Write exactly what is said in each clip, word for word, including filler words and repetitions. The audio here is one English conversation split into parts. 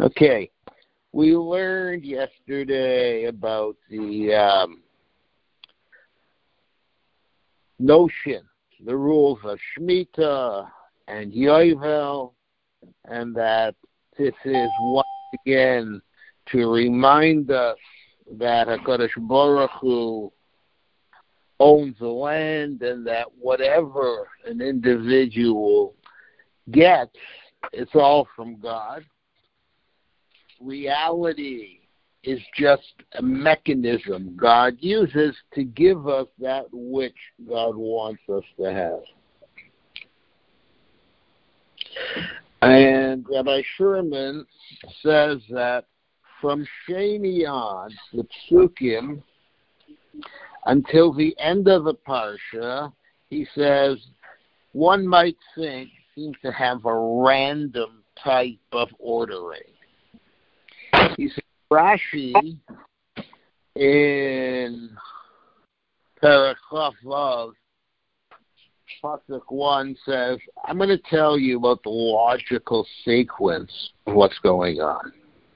Okay, we learned yesterday about the um, notion, the rules of Shemitah and Yovel, and that this is once again to remind us that HaKadosh Baruch Hu owns the land, and that whatever an individual gets, it's all from God. Reality is just a mechanism God uses to give us that which God wants us to have. And Rabbi Sherman says that from Sheni on, the Psukim, until the end of the Parsha, he says, one might think seems to have a random type of ordering. He says, Rashi in Perek Vav, Pasuk one says, I'm going to tell you about the logical sequence of what's going on.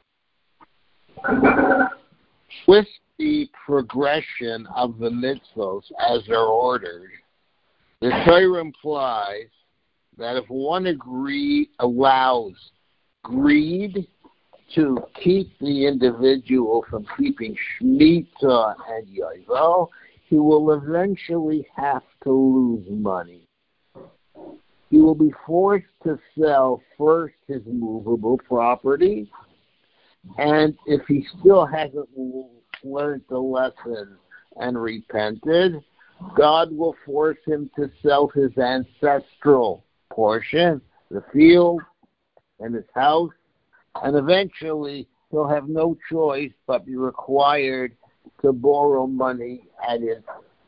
With the progression of the mitzvos as they're ordered, the Torah implies that if one agree allows greed to keep the individual from keeping Shemitah and Yovel, he will eventually have to lose money. He will be forced to sell first his movable property, and if he still hasn't learned the lesson and repented, God will force him to sell his ancestral portion, the field and his house, and eventually he'll have no choice but be required to borrow money at it.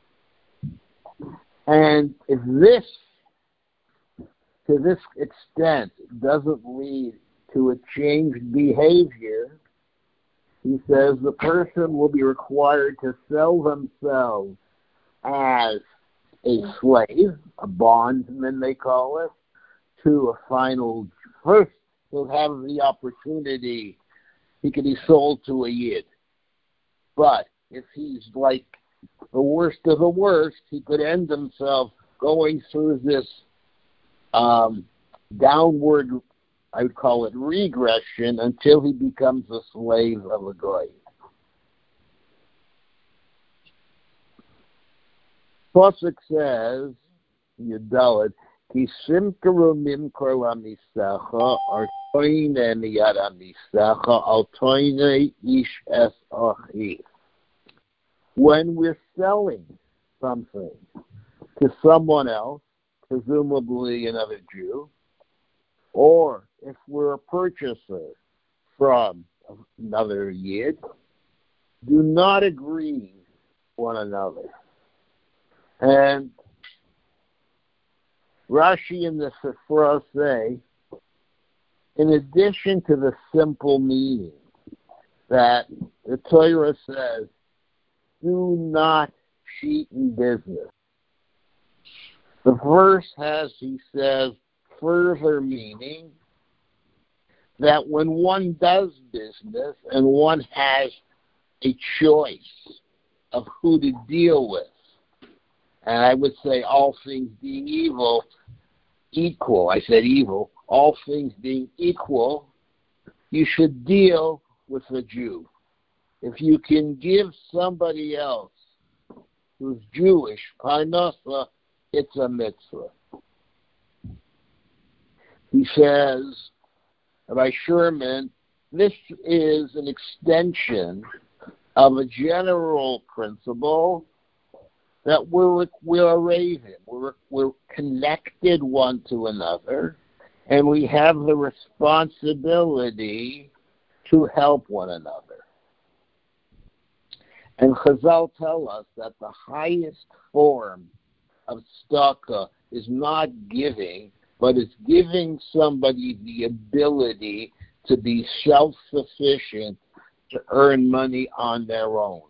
And if this, to this extent, doesn't lead to a changed behavior, he says the person will be required to sell themselves as a slave, a bondman they call it, to a final, first he'll have the opportunity, he could be sold to a yid. But if he's like the worst of the worst, he could end himself going through this um, downward, I would call it regression, until he becomes a slave of a goy. Pasuk says, Yudalit, Ki simkaru mimkor lamisacha, or toine miyad amisacha, al toine ish es achi. When we're selling something to someone else, presumably another Jew, or if we're a purchaser from another Yid, do not agree one another. And Rashi and the Sifra say, in addition to the simple meaning that the Torah says, do not cheat in business, the verse has, he says, further meaning that when one does business and one has a choice of who to deal with, and I would say all things being evil, equal, I said evil, all things being equal, you should deal with a Jew. If you can give somebody else who's Jewish, parnasa, it's a mitzvah. He says, Rabbi Sherman, this is an extension of a general principle that we're we're raven, we're we're connected one to another, and we have the responsibility to help one another. And Chazal tell us that the highest form of tzedakah is not giving, but it's giving somebody the ability to be self-sufficient, to earn money on their own.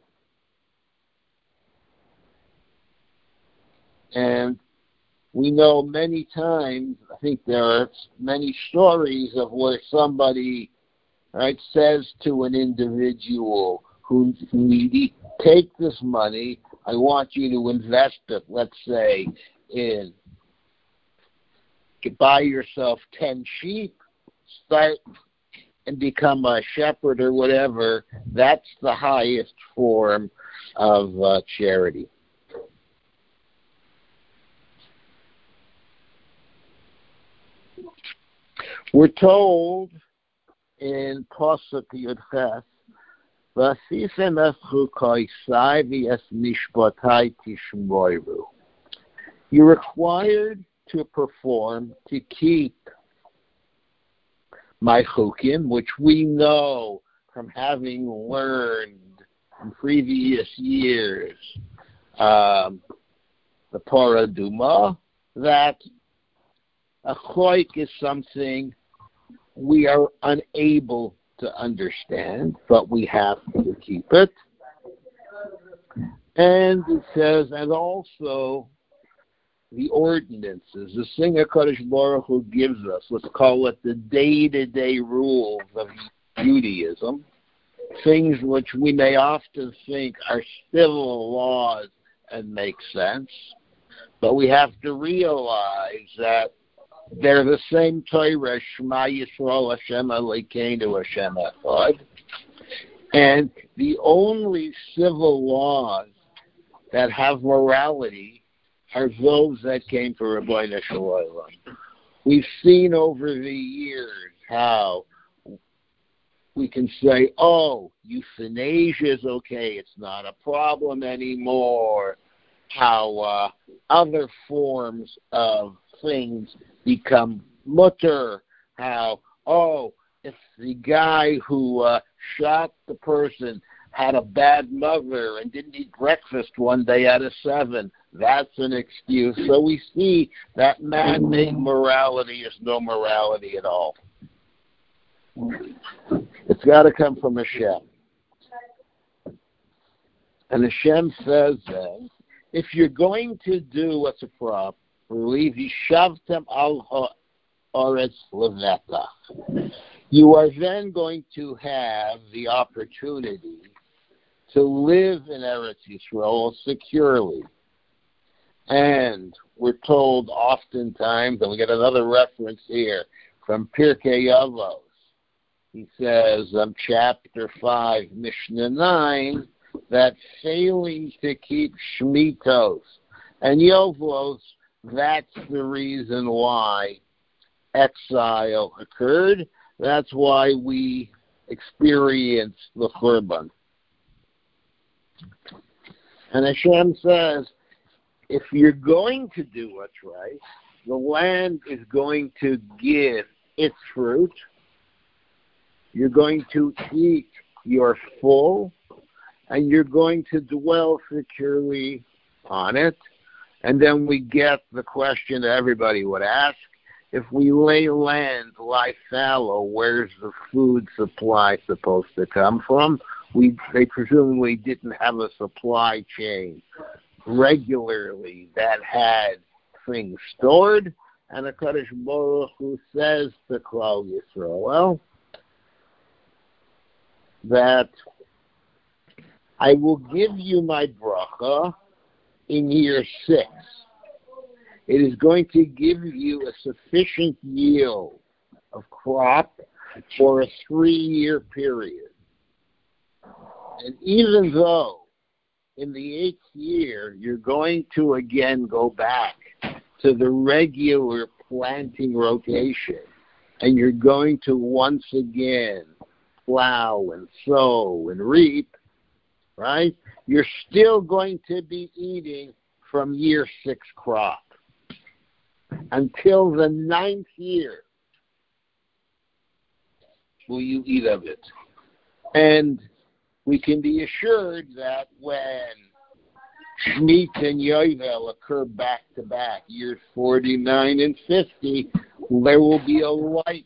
And we know many times, I think there are many stories of where somebody right, says to an individual who needy, take this money, I want you to invest it, let's say, in buy yourself ten sheep, start and become a shepherd or whatever, that's the highest form of uh, charity. We're told in Pasuk Yudches, "Vasifem es chukoisai v'es mishpatai tishmoru." You're required to perform, to keep my chukim, which we know from having learned in previous years, um, the Paraduma, that a choik is something we are unable to understand, but we have to keep it. And it says, and also the ordinances, the thing HaKadosh Baruch Hu gives us, let's call it the day-to-day rules of Judaism, things which we may often think are civil laws and make sense, but we have to realize that they're the same Torah, Shema Yisrael Hashem Elokeinu Hashem Echad, and the only civil laws that have morality are those that came from Rabbeinu Shalom. We've seen over the years how we can say, oh, euthanasia is okay, it's not a problem anymore, how uh, other forms of things become mutter, how, oh, if the guy who uh, shot the person had a bad mother and didn't eat breakfast one day out of seven, that's an excuse. So we see that man-made morality is no morality at all. It's got to come from Hashem. And Hashem says that if you're going to do what's a prop, Vishavtem al haaretz levetach, you are then going to have the opportunity to live in Eretz Yisrael securely. And we're told oftentimes, and we get another reference here from Pirkei Avos. He says, um, chapter five, Mishnah nine, that failing to keep Shmitos and Yovlos, that's the reason why exile occurred. That's why we experienced the Churban. And Hashem says, if you're going to do what's right, the land is going to give its fruit. You're going to eat your full, and you're going to dwell securely on it. And then we get the question that everybody would ask, if we lay land, lie fallow, where's the food supply supposed to come from? We They presumably didn't have a supply chain regularly that had things stored. And the HaKadosh Baruch Hu says to Klal Yisrael that I will give you my bracha in year six. It is going to give you a sufficient yield of crop for a three-year period. And even though in the eighth year you're going to again go back to the regular planting rotation, and you're going to once again plow and sow and reap, right? You're still going to be eating from year six crop until the ninth year will you eat of it. And we can be assured that when Shemitah and Yovel occur back to back, years forty-nine and fifty, there will be a like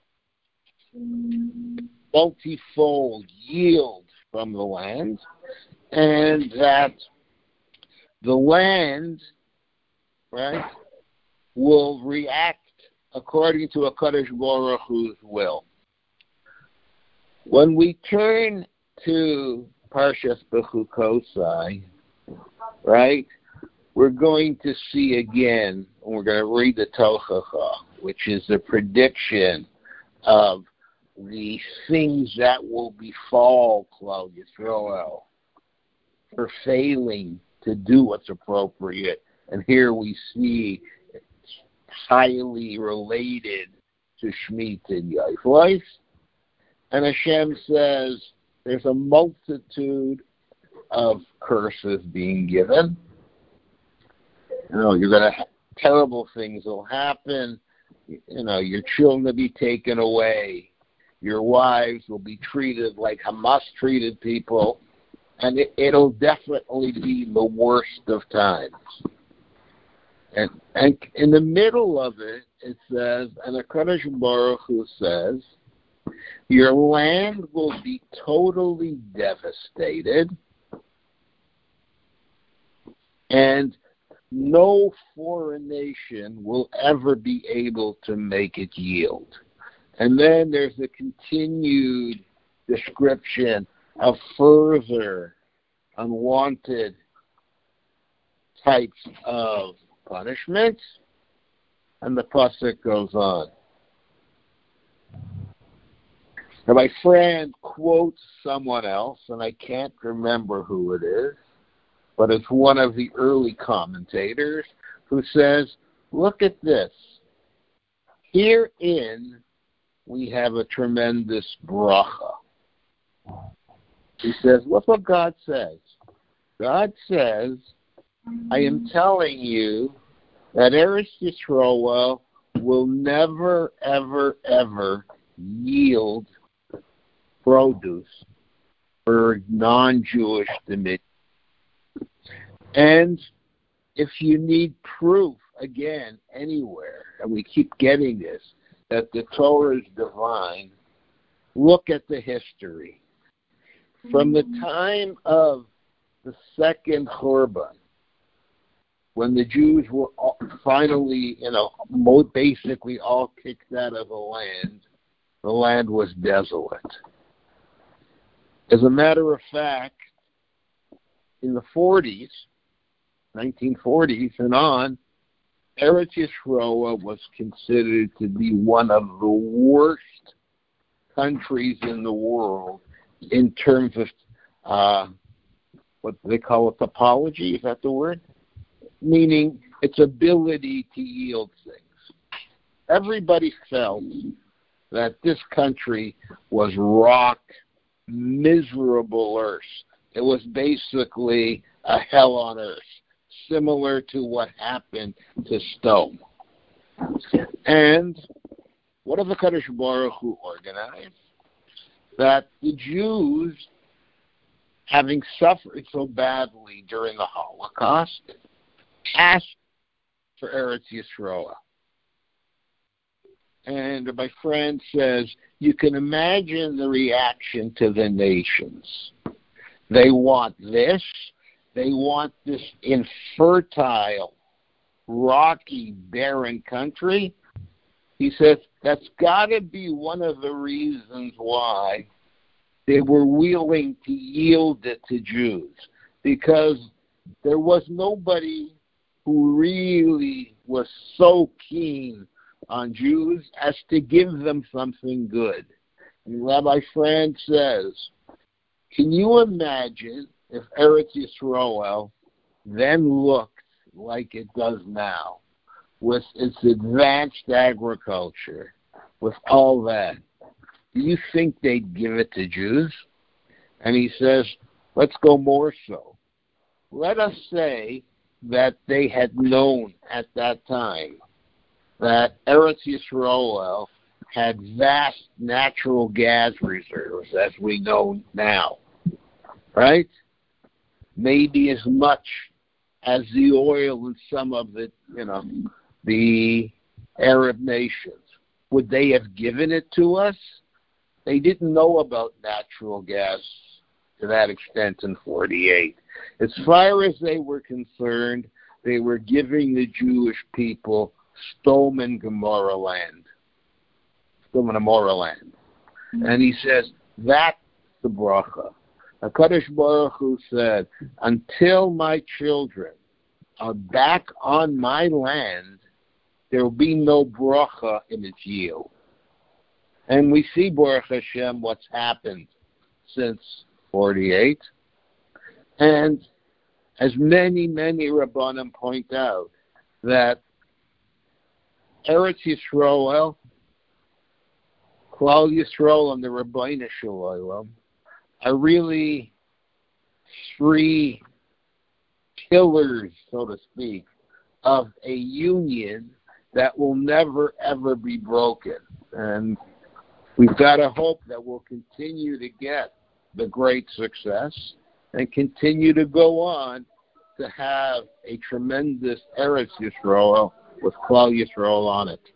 multifold yield from the land, and that the land, right, will react according to a HaKadosh Baruch Hu's will. When we turn to Parshas Bechukosai, right, we're going to see again, and we're going to read the Tochacha, which is the prediction of the things that will befall Klal Yisrael for failing to do what's appropriate. And here we see it's highly related to Shemitah and Yifleis. And Hashem says there's a multitude of curses being given. You know, you're going to have terrible things will happen. You know, your children will be taken away. Your wives will be treated like Hamas treated people. And it, it'll definitely be the worst of times. And, and in the middle of it, it says, and HaKadosh Baruch Hu says, your land will be totally devastated, and no foreign nation will ever be able to make it yield. And then there's a continued description of further unwanted types of punishments, and the pasuk goes on. Now, my friend quotes someone else, and I can't remember who it is, but it's one of the early commentators who says, look at this. Herein, we have a tremendous bracha. He says, look what God says. God says, I am telling you that Eretz Yisrael will never, ever, ever yield produce for non-Jewish dominion. And if you need proof, again, anywhere, and we keep getting this, that the Torah is divine, look at the history. From the time of the second Churban, when the Jews were all, finally, you know, basically all kicked out of the land, the land was desolate. As a matter of fact, in the forties, nineteen forties and on, Eretz Yisrael was considered to be one of the worst countries in the world in terms of uh, what they call a topology. Is that the word? Meaning its ability to yield things. Everybody felt that this country was rock, miserable earth. It was basically a hell on earth, similar to what happened to Stone. And what did the HaKadosh Baruch Hu organize? That the Jews, having suffered so badly during the Holocaust, asked for Eretz Yisrael. And my friend says, you can imagine the reaction to the nations. They want this. They want this infertile, rocky, barren country. He says that's got to be one of the reasons why they were willing to yield it to Jews, because there was nobody who really was so keen on Jews as to give them something good. And Rabbi Franz says, can you imagine if Eretz Yisrael then looked like it does now, with its advanced agriculture, with all that? Do you think they'd give it to Jews? And he says, let's go more so. Let us say that they had known at that time that Eretz Yisrael had vast natural gas reserves, as we know now, right? Maybe as much as the oil in some of the, you know, the Arab nations. Would they have given it to us? They didn't know about natural gas to that extent in forty-eight. As far as they were concerned, they were giving the Jewish people Sodom and Gomorrah land. Sodom and Gomorrah land. And he says, That's the bracha. HaKadosh Baruch Hu said, until my children are back on my land, there will be no bracha in its yield. And we see, Baruch Hashem, what's happened since forty-eight. And as many, many Rabbanim point out, that Eretz Yisrael, Klal Yisrael, and the Rabbeinu Shalom are really three pillars, so to speak, of a union that will never, ever be broken. And we've got to hope that we'll continue to get the great success and continue to go on to have a tremendous Eretz Yisrael with Klal Yisrael on it.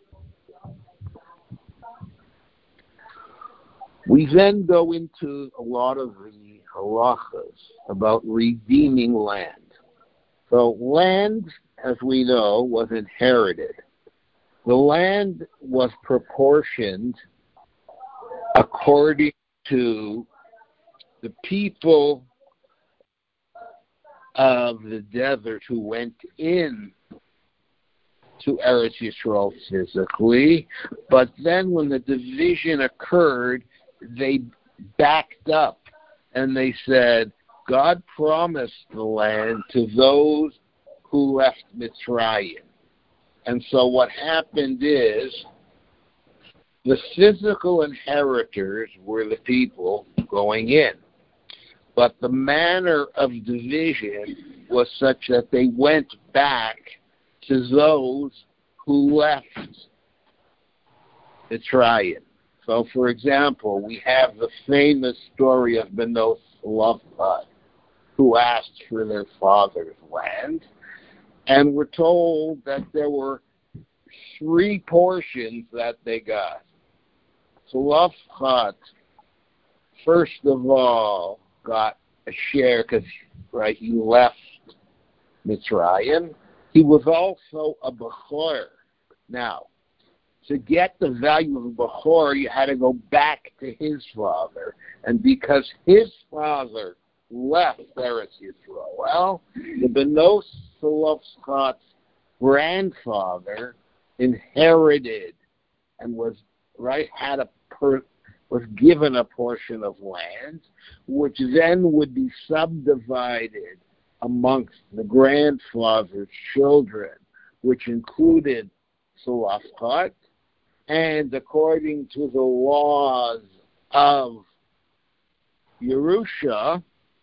We then go into a lot of the halachas about redeeming land. So land, as we know, was inherited. The land was proportioned according to the people of the desert who went in to Eretz Yisrael physically, but then when the division occurred, they backed up and they said, God promised the land to those who left Mitzrayim. And so what happened is the physical inheritors were the people going in. But the manner of division was such that they went back to those who left Mitzrayim. So, for example, we have the famous story of Benos Lophad, who asked for their father's land. And we're told that there were three portions that they got. So Lophad, first of all, got a share because, right, he left Mitzrayim. He was also a Bechor. Now, to get the value of a Bechor, you had to go back to his father. And because his father left Eretz Yisrael, well, the Benos Lophad's grandfather inherited and was, right, had a per, was given a portion of land, which then would be subdivided amongst the grandfather's children, which included Zelophehad, and according to the laws of Yerusha,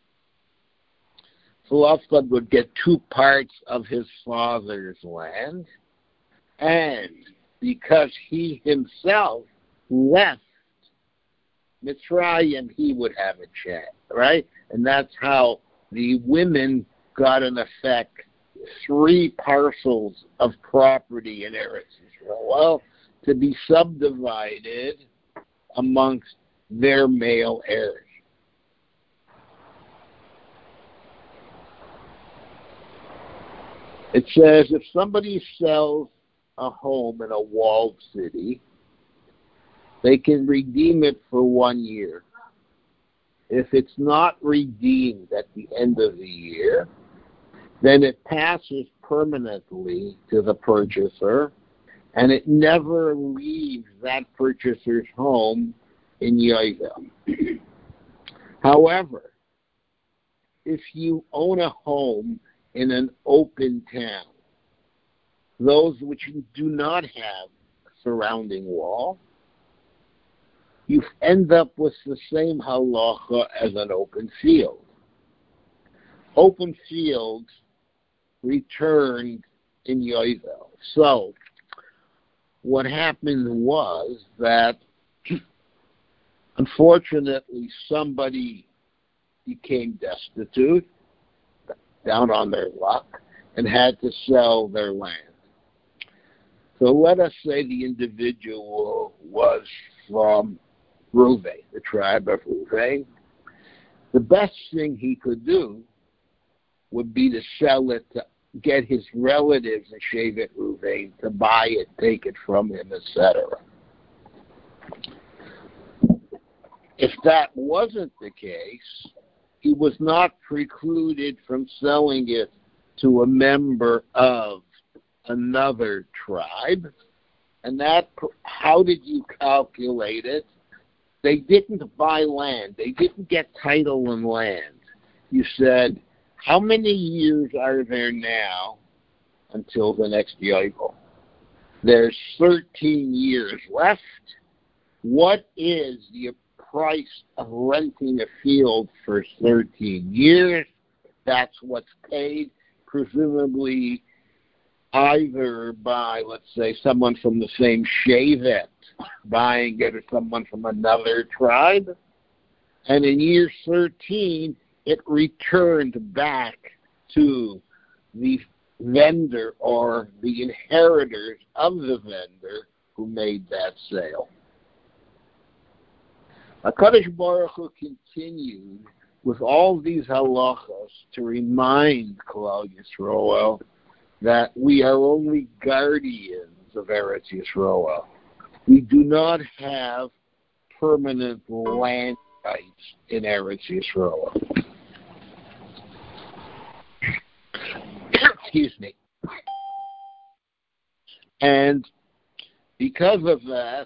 Zelophehad would get two parts of his father's land, and because he himself left Mitzrayim, he would have a chance, right? And that's how the women got, in effect, three parcels of property in Eretz Yisrael, well, to be subdivided amongst their male heirs. It says if somebody sells a home in a walled city, they can redeem it for one year. If it's not redeemed at the end of the year, then it passes permanently to the purchaser, and it never leaves that purchaser's home in Yovel. However, if you own a home in an open town, those which do not have a surrounding wall, you end up with the same halacha as an open field. Open fields returned in Yovel. So, what happened was that, unfortunately, somebody became destitute, down on their luck, and had to sell their land. So let us say the individual was from Reuven, the tribe of Reuven. The best thing he could do would be to sell it to get his relatives in Shevet Reuven to buy it, take it from him, et cetera. If that wasn't the case, he was not precluded from selling it to a member of another tribe. And that, how did you calculate it? They didn't buy land. They didn't get title in land. You said, how many years are there now until the next Yovel? There's thirteen years left. What is the price of renting a field for thirteen years? That's what's paid, presumably either by, let's say, someone from the same Shevet buying it or someone from another tribe. And in year thirteen, it returned back to the vendor or the inheritors of the vendor who made that sale. HaKadosh Baruch Hu continued with all these halachos to remind Klal Yisrael that we are only guardians of Eretz Yisrael. We do not have permanent land rights in Eretz Yisrael. Excuse me. And because of that,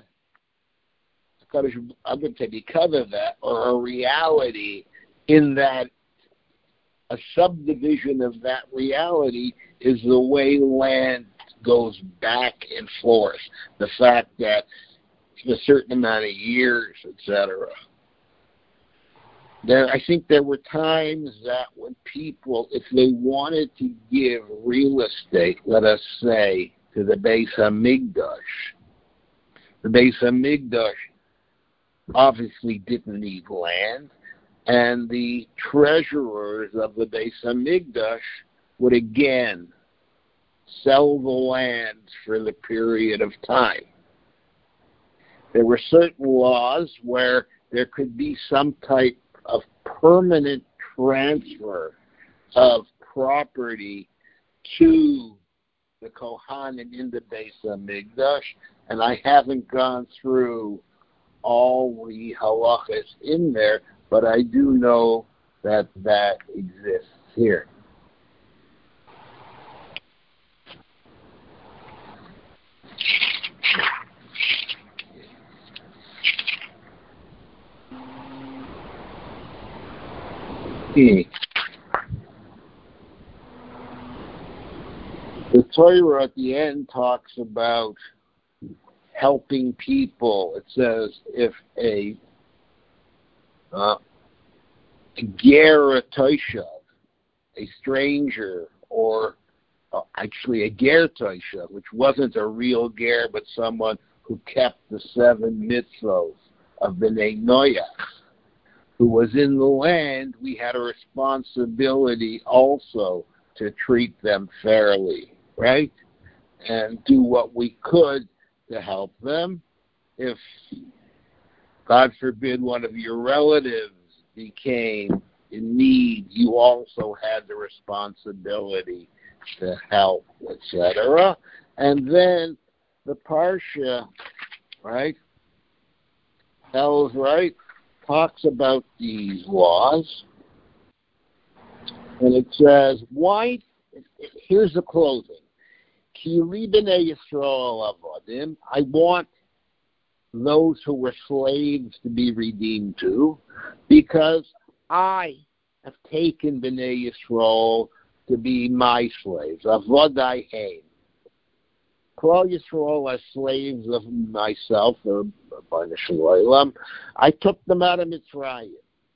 I'm going to say because of that, or a reality in that, a subdivision of that reality is the way land goes back and forth. The fact that a certain amount of years, et cetera. There, I think there were times that when people, if they wanted to give real estate, let us say, to the Beis HaMikdash, the Beis HaMikdash obviously didn't need land, and the treasurers of the Beis HaMikdash would again sell the land for the period of time. There were certain laws where there could be some type of permanent transfer of property to the Kohanim in the Beis HaMikdash, and I haven't gone through all the halachas in there, but I do know that that exists here. The Torah at the end talks about helping people. It says if a uh, a ger toishav, a stranger, or uh, actually a ger toishav, which wasn't a real ger, but someone who kept the seven mitzvos of Bnei Noach, who was in the land, we had a responsibility also to treat them fairly, right? And do what we could to help them. If, God forbid, one of your relatives became in need, you also had the responsibility to help, et cetera. And then the Parsha, right, tells, right, talks about these laws, and it says, why, here's the closing. Ki li b'nei Yisrael avodim, I want those who were slaves to be redeemed too, because I have taken b'nei Yisrael to be my slaves. Avodai heim. Klal Yisrael are slaves of myself, or by the Shalom. I took them out of Mitzrayim.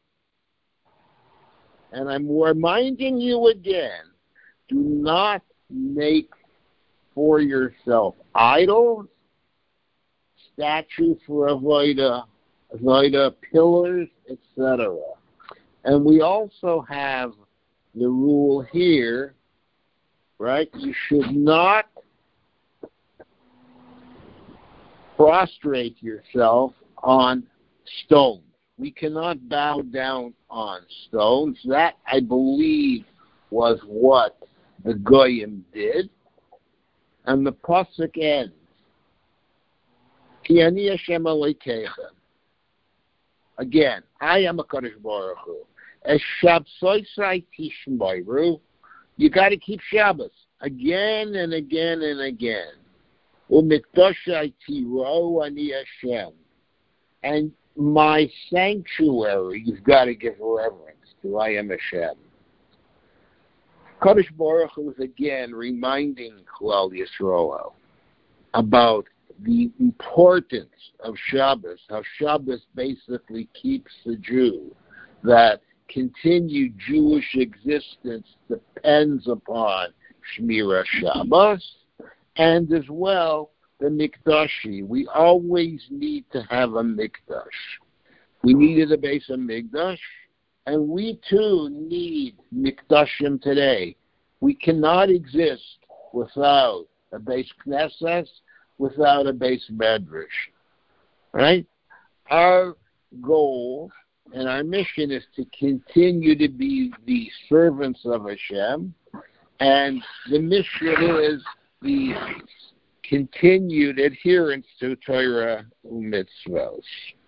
And I'm reminding you again, do not make for yourself idols, statues for avoida, avoida pillars, et cetera. And we also have the rule here, right? You should not prostrate yourself on stones. We cannot bow down on stones. That, I believe, was what the Goyim did. And the pasuk ends, Ki ani Hashem Elokeichem. Again, I am a Kadosh Baruch Hu. As Shabsosai Tishmoiru, you got to keep Shabbos again and again and again. Umikdoshai Tiro Ani Hashem. And my sanctuary, you've got to give reverence to. I am Hashem. Kadosh Baruch Hu is again reminding Klal Yisrael about the importance of Shabbos, how Shabbos basically keeps the Jew, that continued Jewish existence depends upon Shmira Shabbos, and as well the Mikdashi. We always need to have a Mikdash. We needed a base of Mikdash, and we too need Mikdashim today. We cannot exist without a base Knesset, without a base Medrash. Right? Our goal and our mission is to continue to be the servants of Hashem, and the mission is the continued adherence to Torah u'mitzvos.